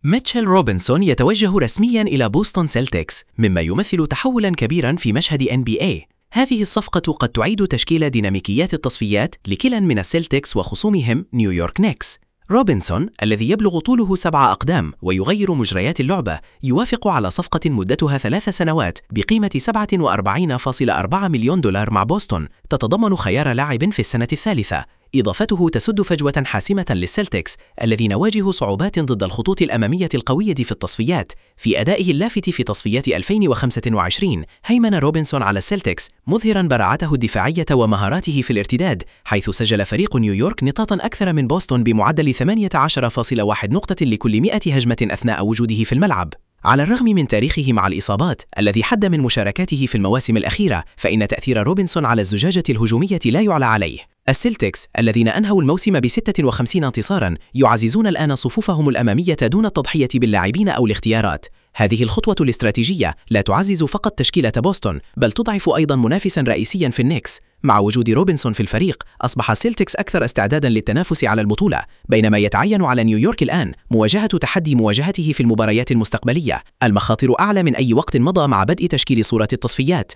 ميتشل روبنسون يتوجه رسمياً إلى بوسطن سيلتكس، مما يمثل تحولاً كبيراً في مشهد NBA. هذه الصفقة قد تعيد تشكيل ديناميكيات التصفيات لكلا من السيلتكس وخصومهم نيويورك نيكس. روبنسون الذي يبلغ طوله 7 أقدام ويغير مجريات اللعبة يوافق على صفقة مدتها 3 سنوات بقيمة $47.4 مليون مع بوسطن، تتضمن خيار لاعب في السنة الثالثة. إضافته تسد فجوة حاسمة للسيلتكس الذين واجهوا صعوبات ضد الخطوط الأمامية القوية في التصفيات. في أدائه اللافت في تصفيات 2025 هيمن روبنسون على السيلتكس، مظهرا براعته الدفاعية ومهاراته في الارتداد، حيث سجل فريق نيويورك نقاطا أكثر من بوسطن بمعدل 18.1 نقطة لكل 100 هجمة أثناء وجوده في الملعب. على الرغم من تاريخه مع الإصابات الذي حد من مشاركاته في المواسم الأخيرة، فإن تأثير روبنسون على الزجاجة الهجومية لا يعلى عليه. السيلتكس الذين أنهوا الموسم ب56 انتصاراً يعززون الآن صفوفهم الأمامية دون التضحية باللاعبين أو الاختيارات. هذه الخطوة الاستراتيجية لا تعزز فقط تشكيلة بوسطن، بل تضعف أيضاً منافساً رئيسياً في النيكس. مع وجود روبنسون في الفريق، أصبح السيلتكس أكثر استعداداً للتنافس على البطولة، بينما يتعين على نيويورك الآن مواجهة تحدي مواجهته في المباريات المستقبلية. المخاطر أعلى من أي وقت مضى مع بدء تشكيل صورة التصفيات.